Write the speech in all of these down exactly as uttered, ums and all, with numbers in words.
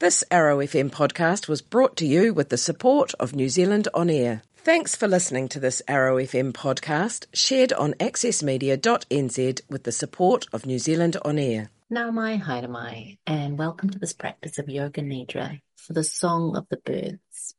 This Arrow F M podcast was brought to you with the support of New Zealand On Air. Thanks for listening to this Arrow F M podcast, shared on access media dot n z with the support of New Zealand On Air. Nau mai, haere mai, and welcome to this practice of Yoga Nidra for the Song of the Birds.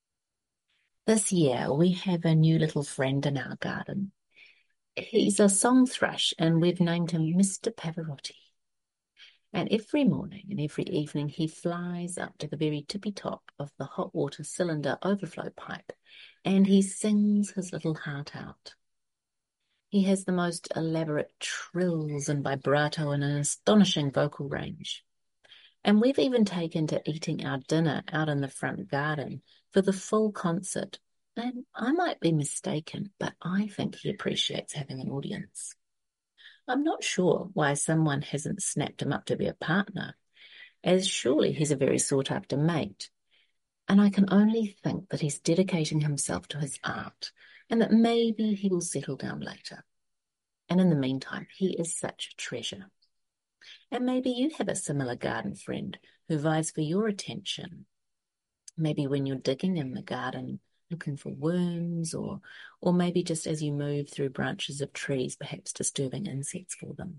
This year we have a new little friend in our garden. He's a song thrush and we've named him Mister Pavarotti. And every morning and every evening he flies up to the very tippy top of the hot water cylinder overflow pipe and he sings his little heart out. He has the most elaborate trills and vibrato and an astonishing vocal range. And we've even taken to eating our dinner out in the front garden for the full concert. And I might be mistaken, but I think he appreciates having an audience. I'm not sure why someone hasn't snapped him up to be a partner, as surely he's a very sought-after mate. And I can only think that he's dedicating himself to his art and that maybe he will settle down later. And in the meantime, he is such a treasure. And maybe you have a similar garden friend who vies for your attention. Maybe when you're digging in the garden, looking for worms, or or maybe just as you move through branches of trees, perhaps disturbing insects for them.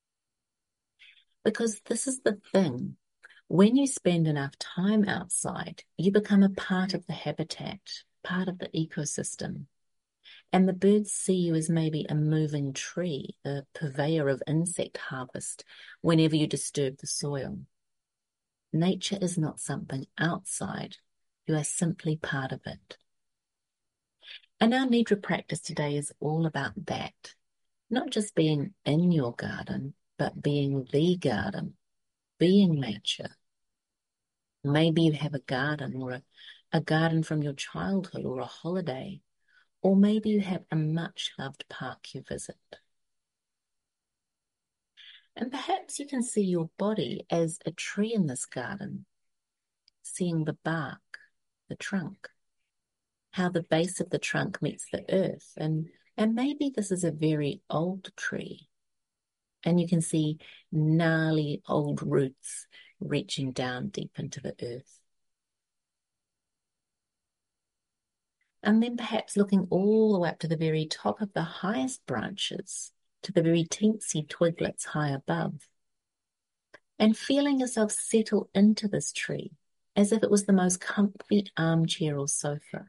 Because this is the thing. When you spend enough time outside, you become a part of the habitat, part of the ecosystem. And the birds see you as maybe a moving tree, a purveyor of insect harvest whenever you disturb the soil. Nature is not something outside. You are simply part of it. And our Nidra practice today is all about that. Not just being in your garden, but being the garden, being nature. Maybe you have a garden or a, a garden from your childhood or a holiday, or maybe you have a much-loved park you visit. And perhaps you can see your body as a tree in this garden, seeing the bark, the trunk, how the base of the trunk meets the earth, and, and maybe this is a very old tree, and you can see gnarly old roots reaching down deep into the earth. And then perhaps looking all the way up to the very top of the highest branches, to the very teensy twiglets high above, and feeling yourself settle into this tree as if it was the most comfy armchair or sofa,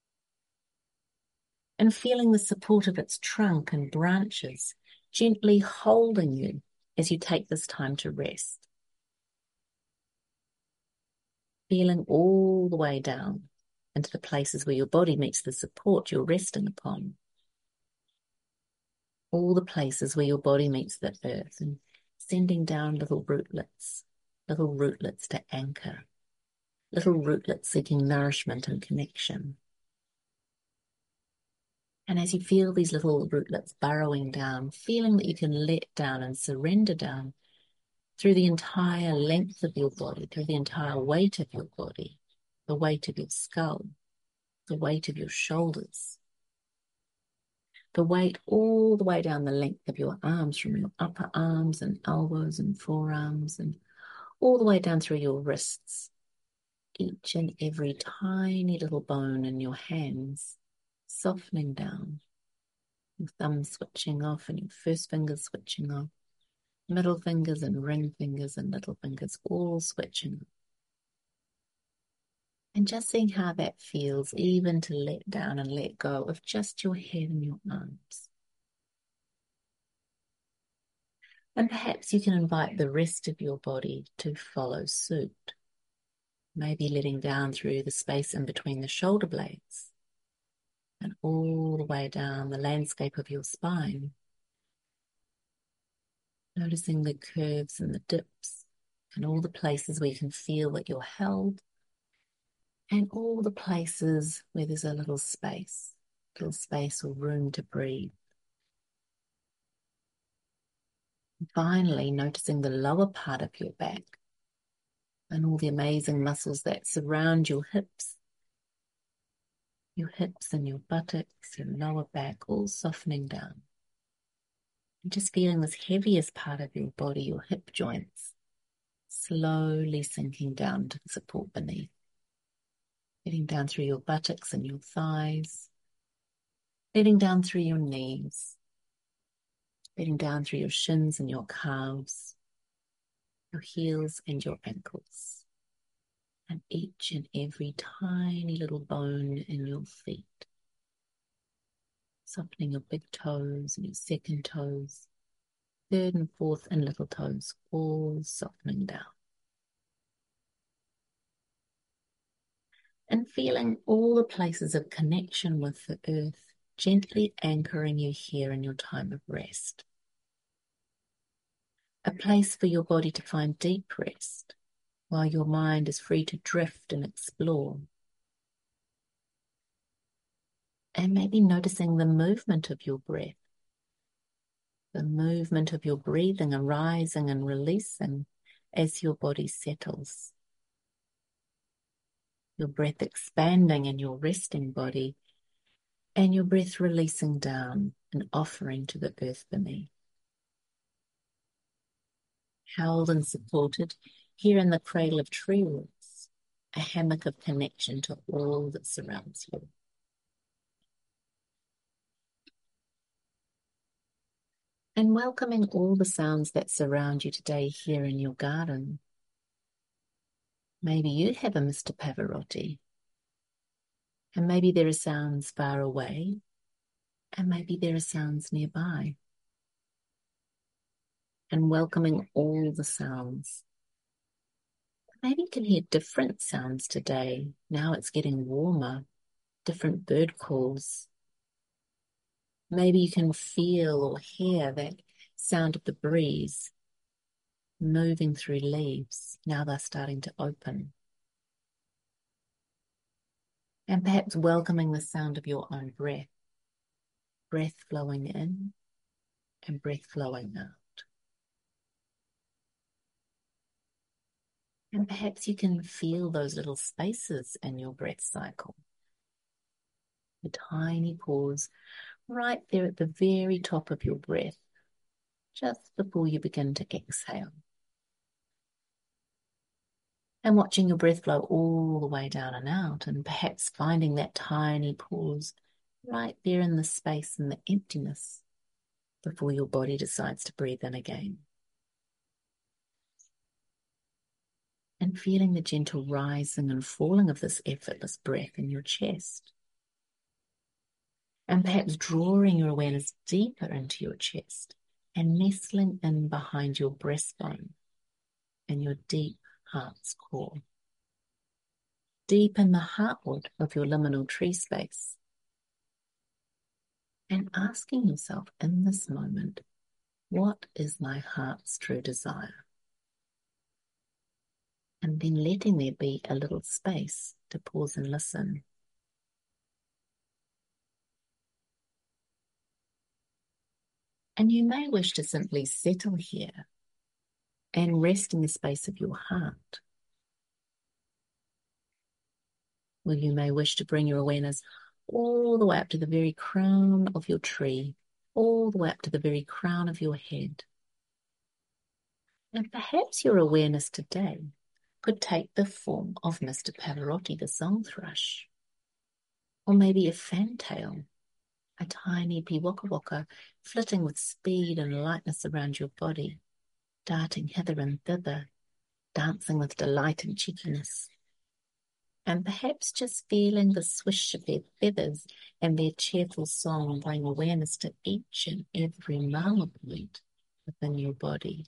and feeling the support of its trunk and branches gently holding you as you take this time to rest. Feeling all the way down into the places where your body meets the support you're resting upon. All the places where your body meets the earth, and sending down little rootlets, little rootlets to anchor, little rootlets seeking nourishment and connection. And as you feel these little rootlets burrowing down, feeling that you can let down and surrender down through the entire length of your body, through the entire weight of your body, the weight of your skull, the weight of your shoulders, the weight all the way down the length of your arms, from your upper arms and elbows and forearms, and all the way down through your wrists, each and every tiny little bone in your hands, softening down, your thumbs switching off and your first fingers switching off, middle fingers and ring fingers and little fingers all switching off. And just seeing how that feels, even to let down and let go of just your head and your arms. And perhaps you can invite the rest of your body to follow suit. Maybe letting down through the space in between the shoulder blades and all the way down the landscape of your spine. Noticing the curves and the dips and all the places where you can feel that you're held, and all the places where there's a little space, little space or room to breathe. And finally, noticing the lower part of your back and all the amazing muscles that surround your hips, your hips and your buttocks, your lower back, all softening down. And just feeling this heaviest part of your body, your hip joints, slowly sinking down to the support beneath, getting down through your buttocks and your thighs, letting down through your knees, letting down through your shins and your calves, your heels and your ankles, and each and every tiny little bone in your feet. Softening your big toes and your second toes, third and fourth and little toes, all softening down. And feeling all the places of connection with the earth, gently anchoring you here in your time of rest. A place for your body to find deep rest, while your mind is free to drift and explore. And maybe noticing the movement of your breath, the movement of your breathing arising and releasing as your body settles. Your breath expanding in your resting body, and your breath releasing down and offering to the earth beneath. Held and supported here in the cradle of tree roots, a hammock of connection to all that surrounds you. And welcoming all the sounds that surround you today here in your garden. Maybe you have a Mister Pavarotti, and maybe there are sounds far away, and maybe there are sounds nearby. And welcoming all the sounds. Maybe you can hear different sounds today. Now it's getting warmer, different bird calls. Maybe you can feel or hear that sound of the breeze moving through leaves. Now they're starting to open. And perhaps welcoming the sound of your own breath. Breath flowing in and breath flowing out. And perhaps you can feel those little spaces in your breath cycle. A tiny pause right there at the very top of your breath, just before you begin to exhale. And watching your breath flow all the way down and out, and perhaps finding that tiny pause right there in the space and the emptiness before your body decides to breathe in again. And feeling the gentle rising and falling of this effortless breath in your chest. And perhaps drawing your awareness deeper into your chest and nestling in behind your breastbone and your deep heart's core. Deep in the heartwood of your liminal tree space. And asking yourself in this moment, what is my heart's true desire? And then letting there be a little space to pause and listen. And you may wish to simply settle here and rest in the space of your heart. Or you may wish to bring your awareness all the way up to the very crown of your tree, all the way up to the very crown of your head. And perhaps your awareness today could take the form of Mister Pavarotti, the song thrush, or maybe a fantail, a tiny piwaka waka flitting with speed and lightness around your body, darting hither and thither, dancing with delight and cheekiness. And perhaps just feeling the swish of their feathers and their cheerful song bring awareness to each and every mala point within your body.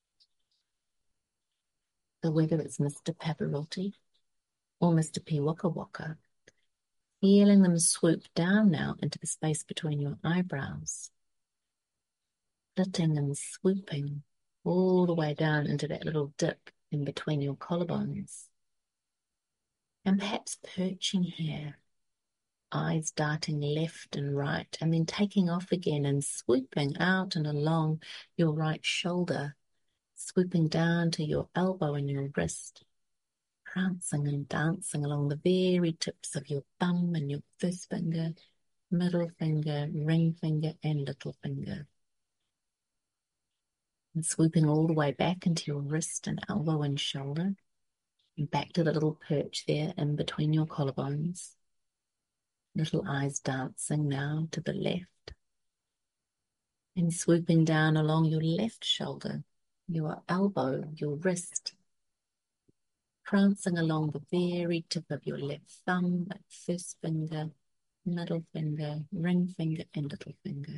So whether it's Mister Pavarotti or Mister Piwaka Waka, feeling them swoop down now into the space between your eyebrows, flitting and swooping all the way down into that little dip in between your collarbones. And perhaps perching here, eyes darting left and right, and then taking off again and swooping out and along your right shoulder, swooping down to your elbow and your wrist, prancing and dancing along the very tips of your thumb and your first finger, middle finger, ring finger, and little finger. And swooping all the way back into your wrist and elbow and shoulder, and back to the little perch there in between your collarbones. Little eyes dancing now to the left, and swooping down along your left shoulder, your elbow, your wrist, prancing along the very tip of your left thumb, first finger, middle finger, ring finger, and little finger.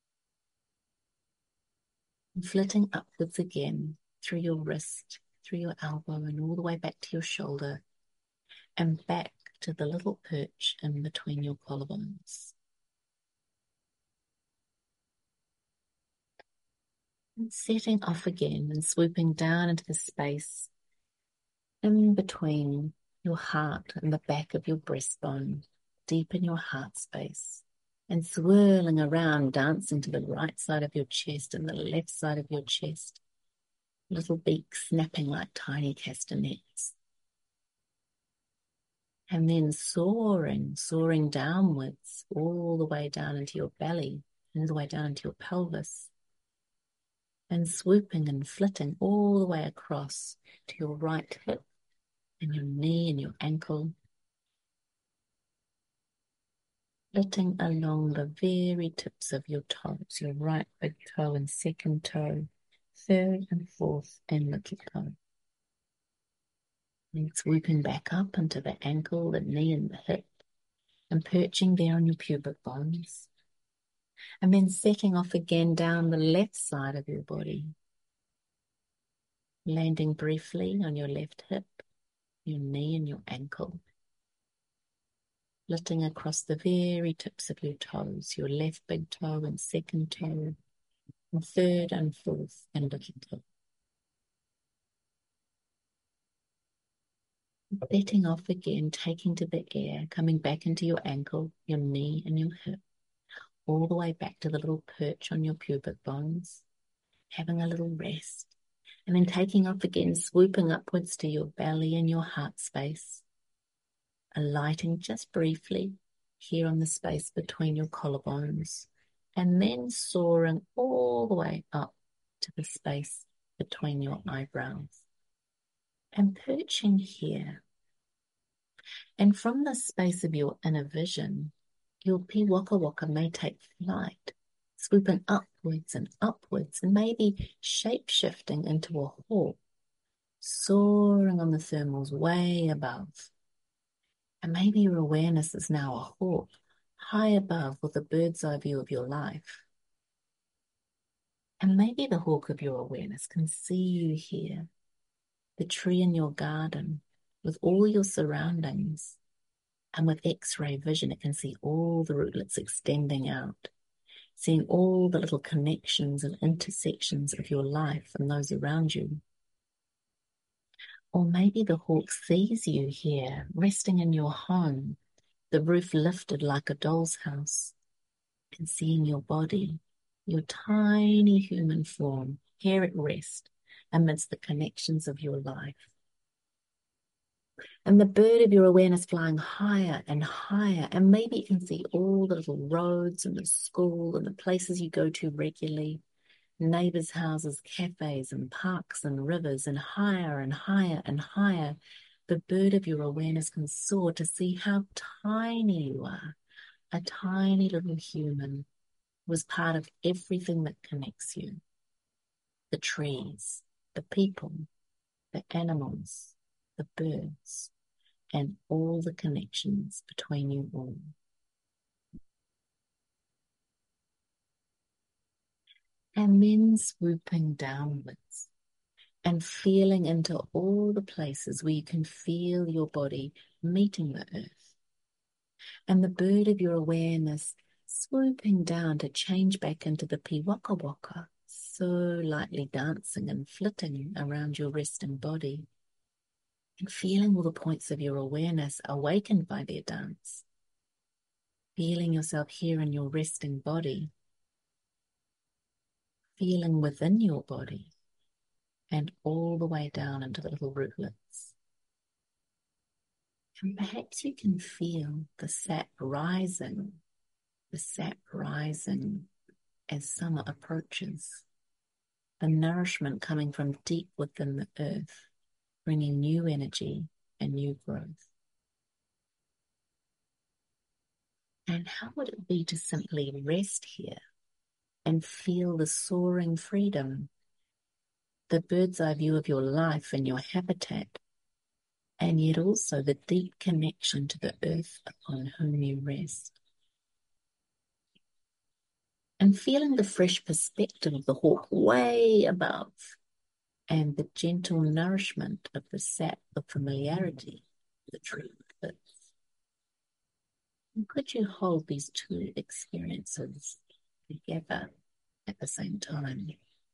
And flitting upwards again through your wrist, through your elbow, and all the way back to your shoulder, and back to the little perch in between your collarbones. And setting off again and swooping down into the space in between your heart and the back of your breastbone, deep in your heart space, and swirling around, dancing to the right side of your chest and the left side of your chest, little beaks snapping like tiny castanets. And then soaring, soaring downwards, all the way down into your belly, all the way down into your pelvis, and swooping and flitting all the way across to your right hip and your knee and your ankle, flitting along the very tips of your toes, your right big toe and second toe, third and fourth and little toe. And swooping back up into the ankle, the knee and the hip, and perching there on your pubic bones. And then setting off again down the left side of your body, landing briefly on your left hip, your knee and your ankle, flitting across the very tips of your toes, your left big toe and second toe, and third and fourth and little toe. Setting off again, taking to the air, coming back into your ankle, your knee and your hip, all the way back to the little perch on your pubic bones, having a little rest, and then taking off again, swooping upwards to your belly and your heart space, alighting just briefly here on the space between your collarbones, and then soaring all the way up to the space between your eyebrows, and perching here. And from the space of your inner vision, your Pi Waka Waka may take flight, swooping upwards and upwards, and maybe shape-shifting into a hawk, soaring on the thermals way above. And maybe your awareness is now a hawk, high above with a bird's eye view of your life. And maybe the hawk of your awareness can see you here, the tree in your garden, with all your surroundings. And with X-ray vision, it can see all the rootlets extending out, seeing all the little connections and intersections of your life and those around you. Or maybe the hawk sees you here, resting in your home, the roof lifted like a doll's house, and seeing your body, your tiny human form, here at rest, amidst the connections of your life. And the bird of your awareness flying higher and higher, and maybe you can see all the little roads and the school and the places you go to regularly, neighbors' houses, cafes and parks and rivers, and higher and higher and higher. The bird of your awareness can soar to see how tiny you are, a tiny little human who is part of everything that connects you. The trees, the people, the animals, the birds, and all the connections between you all. And then swooping downwards and feeling into all the places where you can feel your body meeting the earth. And the bird of your awareness swooping down to change back into the Pi Waka Waka, so lightly dancing and flitting around your resting body, and feeling all the points of your awareness awakened by their dance. Feeling yourself here in your resting body, feeling within your body, and all the way down into the little rootlets. And perhaps you can feel the sap rising, the sap rising as summer approaches, the nourishment coming from deep within the earth, bringing new energy and new growth. And how would it be to simply rest here and feel the soaring freedom, the bird's eye view of your life and your habitat, and yet also the deep connection to the earth upon whom you rest. And feeling the fresh perspective of the hawk way above, and the gentle nourishment of the sap of familiarity the tree gives. And could you hold these two experiences together at the same time?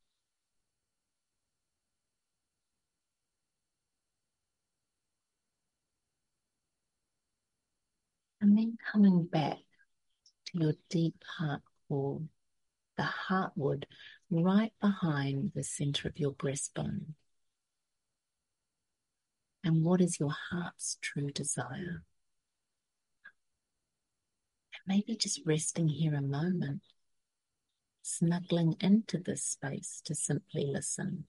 And then coming back to your deep heart core, the heartwood right behind the center of your breastbone. And what is your heart's true desire? And maybe just resting here a moment, snuggling into this space to simply listen.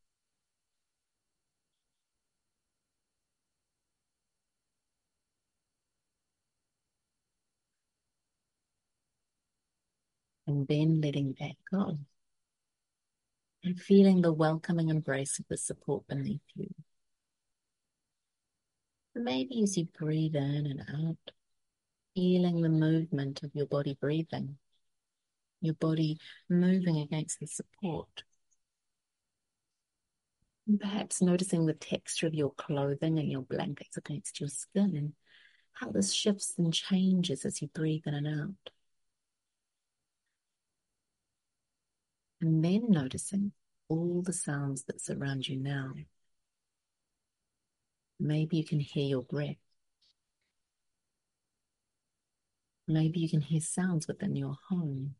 And then letting that go. And feeling the welcoming embrace of the support beneath you. Maybe as you breathe in and out, feeling the movement of your body breathing, your body moving against the support. And perhaps noticing the texture of your clothing and your blankets against your skin, and how this shifts and changes as you breathe in and out. And then noticing all the sounds that surround you now. Maybe you can hear your breath. Maybe you can hear sounds within your home.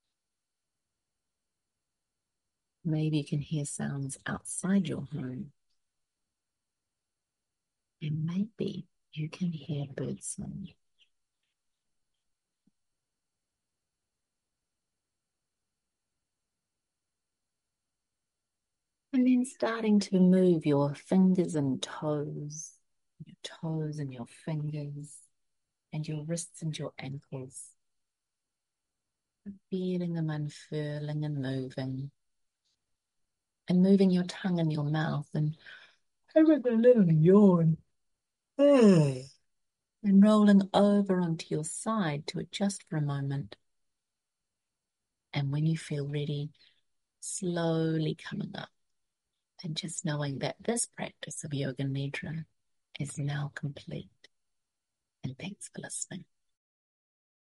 Maybe you can hear sounds outside your home. And maybe you can hear birdsong. And then starting to move your fingers and toes, your toes and your fingers, and your wrists and your ankles. Feeling them unfurling and moving. And moving your tongue and your mouth and having a little yawn. And rolling over onto your side to adjust for a moment. And when you feel ready, slowly coming up. And just knowing that this practice of Yoga Nidra is now complete. And thanks for listening.